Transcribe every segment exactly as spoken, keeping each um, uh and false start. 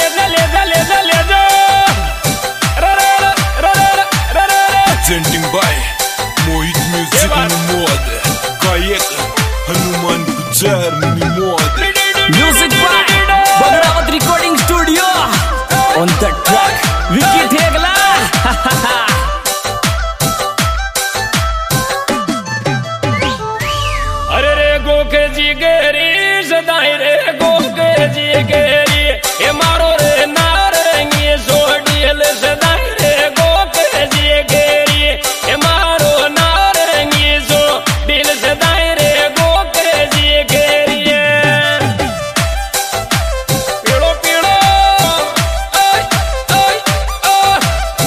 Presenting by Mohit Music Mod, गायक Hanuman Gujjar mod. Music by Bagrawat Recording Studio. On the track, Vicky Thegla. अरे रे गोके जी गेरी सदाई रे गोके जी गेरी ये मारो रे नारंगी सोडियल सदाई रे गोके जी गेरी ये मारो नारंगी सो दिल सदाई रे गोके जी गेरी पीड़ो पीड़ो ओय ओय ओ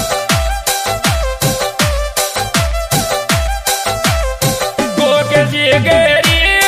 गोके जी गेरी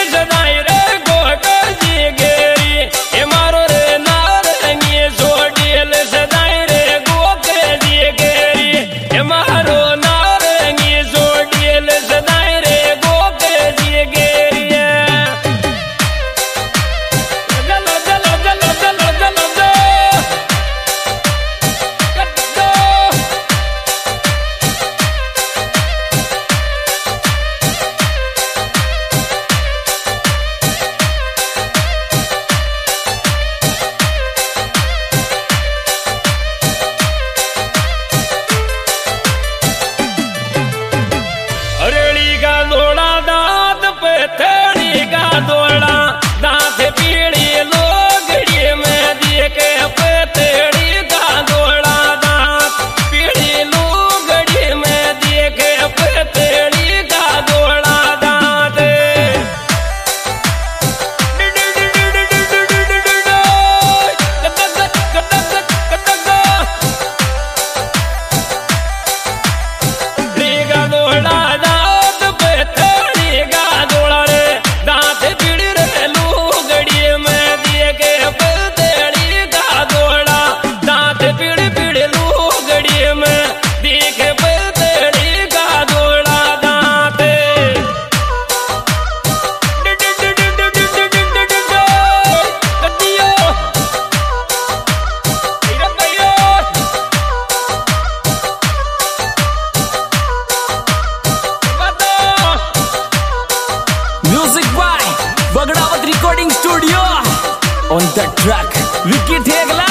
Recording Studio. On the track, Vicky Thegla.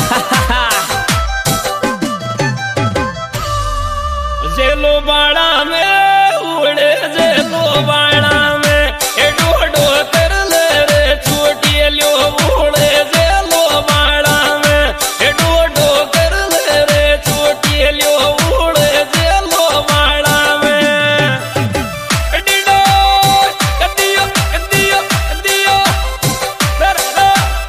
जेलो बाड़ा में उड़े जेलो बाड़ा में ए डोडो कर ले रे छोटी लो उड़े जेलो बाड़ा में ए डोडो कर ले रे छोटी लो उड़े जेलो बाड़ा में डिडो कदियो कदियो कदियो दरदा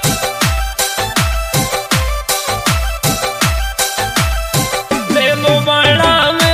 जेलो बाड़ा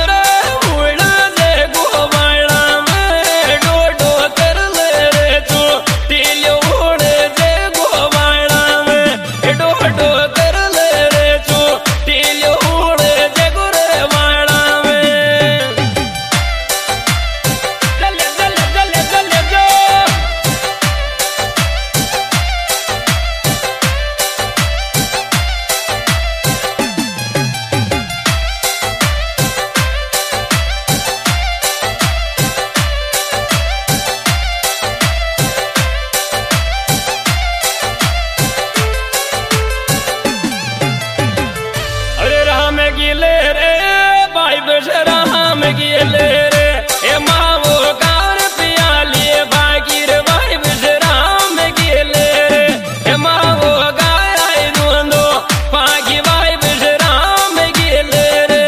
गिले रे भाई बशरा हम गिले रे ए मावो कार पियाली बाकी रे भाई बशरा हम गिले रे ए मावो गाय आई दुंदो बाकी भाई बशरा हम गिले रे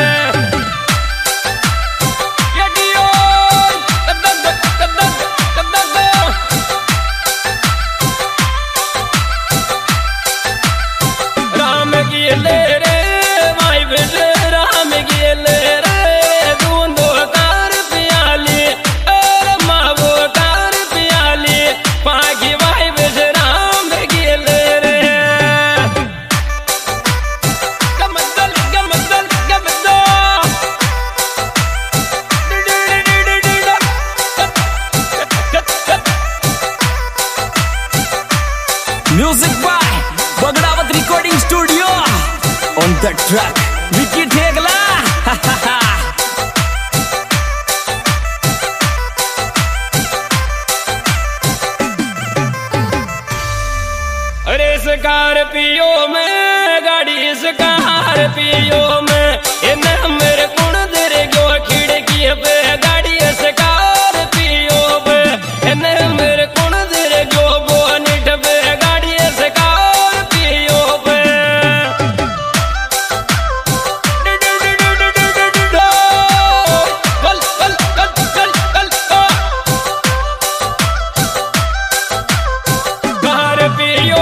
यडियो कदग कदग कदग राम गिले रे राम गिले रे दूंदो कार पियाली अरे मावो कार पियाली पागी भाई बेज राम गिले रे गमदल गमदल गमदो Music by Bagrawat Recording Studio. the track, Vicky Thegla. अरे स्कॉर्पियो में गाड़ी स्कॉर्पियो में इन्हें मेरे कुण दर गयो खिड़की पे गाड़ी स्कॉर्पियो पे इन्हें मेरे कुण दर गयो बोनिट पे गाड़ी स्कॉर्पियो पे कल कल कल कल कल स्कॉर्पियो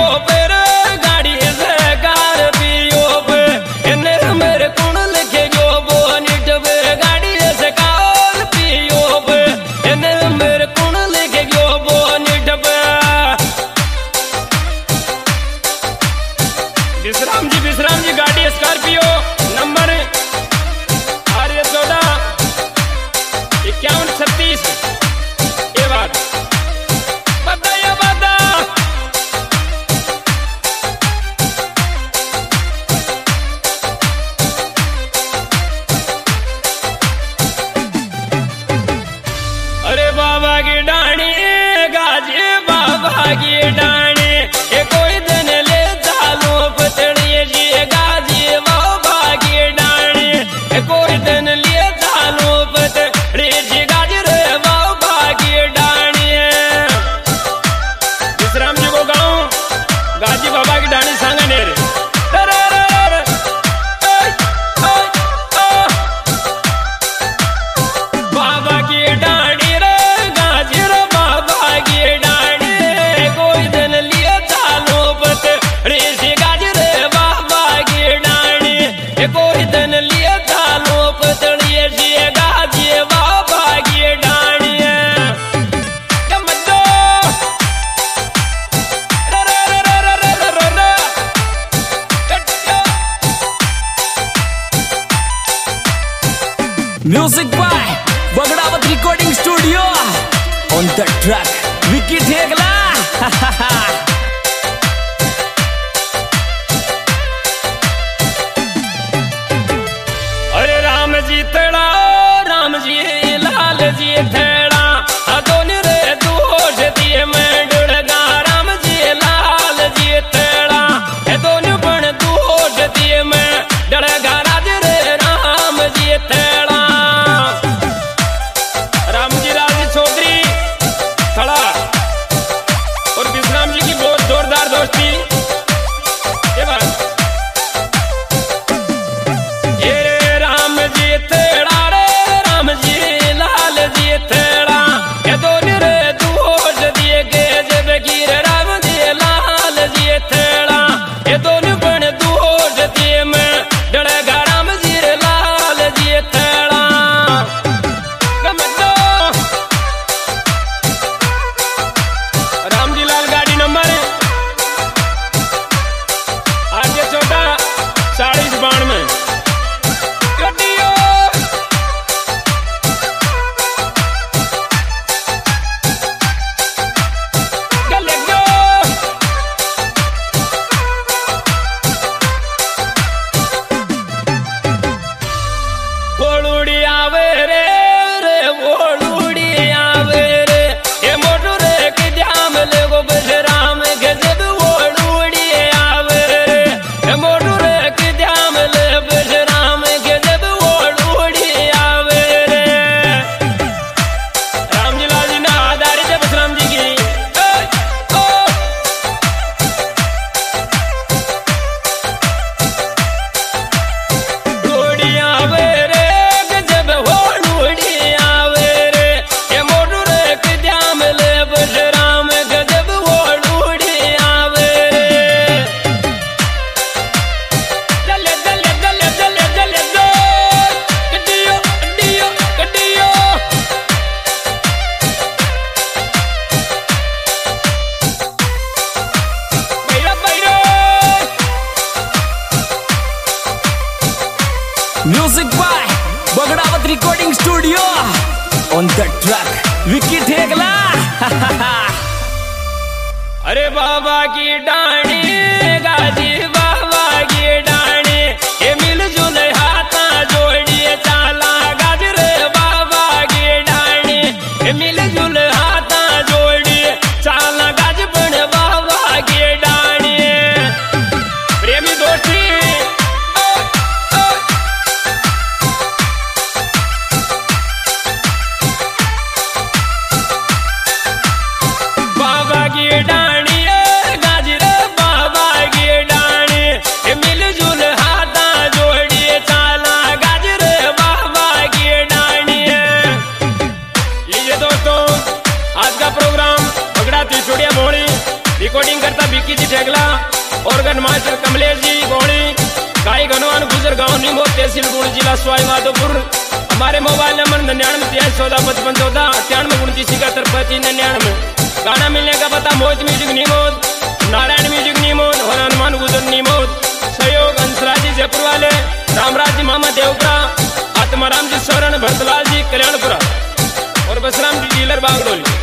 विश्राम जी विश्राम जी गाड़ी स्कॉर्पियो नंबर आर ए चौदह इक्यावन छत्तीस ये बात बता ये बता अरे बाबा की डाणी गाजी बाबा की डाणी ये कोई दिन ले चालो पतड़िए जी गाजी बाबा की डाणी ये कोई दिन ले चालो पतड़िए जी गाजी रे बाबा की डाणी विश्राम जी को गाऊं गाजी बाबा की डाणी सांगने रे बाबा की डाणी रे गाजी रे बाबा की डाणी कोई दिन लिया चालो पतड़ी सी गाजी रे बाबा की डाणी कोई दिन लिया चालो पतड़ी सी गाजी बाबा की डाणी Music by Bagdawat Recording Studio. On the track, Vicky Thegla. अरे राम जी तेड़ा राम जी लाल जी तेड़ा दोनों रे दोष दिए मैं डुड़गा राम जी लाल जी तेड़ा दोनों बन दोष दिए मैं डड़गा राज रे राम जी तेड़ा राम जी लाल जी चौधरी खड़ा और विश्राम जी की बहुत जोरदार दोस्ती ये बात ये रे राम जी तेड़ा रे राम जी लाल जी तेड़ा ये दोनों रे दोष दिए के जब गिर राम जी लाल जी तेड़ा ये दोनों बन दोष दिए मैं डरेगा राम जी रे लाल जी तेड़ा राम जी लाल गाड़ी नंबर आठ चौदह चालीस बानवे ओलूड़ी आवे रे रे ओलूड़ी आवे रे ये मोटू रे के जाम ले गो बजराम के जब ओलूड़ी आवे रे ये मोटू रे के जाम ले बजराम के जब ओलूड़ी आवे रे राम जी लाल जी ना आधारित है बसराम जी की ओ, ओ। ओलूड़ी आवे रे के जब ओलूड़ी आवे रे ये मोटू रे के जाम ले बजराम के जब ओलूड़ी आवे रे चले चले चले चले चले दो कटियो कटियो कटियो बैरा बैरा Music by Bagdawat Recording Studio. On the track, Vicky Thegla. अरे बाबा की डाणी गाजी बाबा की डाणी ये Vicky ji Thegla, organ master Kamlesh ji Goli, गाय गनवान गुजर गांव नीमो तहसील गुण जिला सवाई माधोपुर। हमारे मोबाइल नंबर निन्यानवे तेईस चौदह पचपन चौदह अट्ठानवे उनतीस इकहत्तर पच्चीस निन्यानवे। गाना मिलने का पता मोहित म्यूजिक नीमोद, नारायण म्यूजिक नीमोद और हनुमान गुजर नीमोद। सहयोग अंशराज जी जयपुर वाले, रामराज जी मामा देवपुरा, आत्माराम जी सोरण, भरतलाल जी कल्याणपुरा और बसराम जी डीलर बागडोली।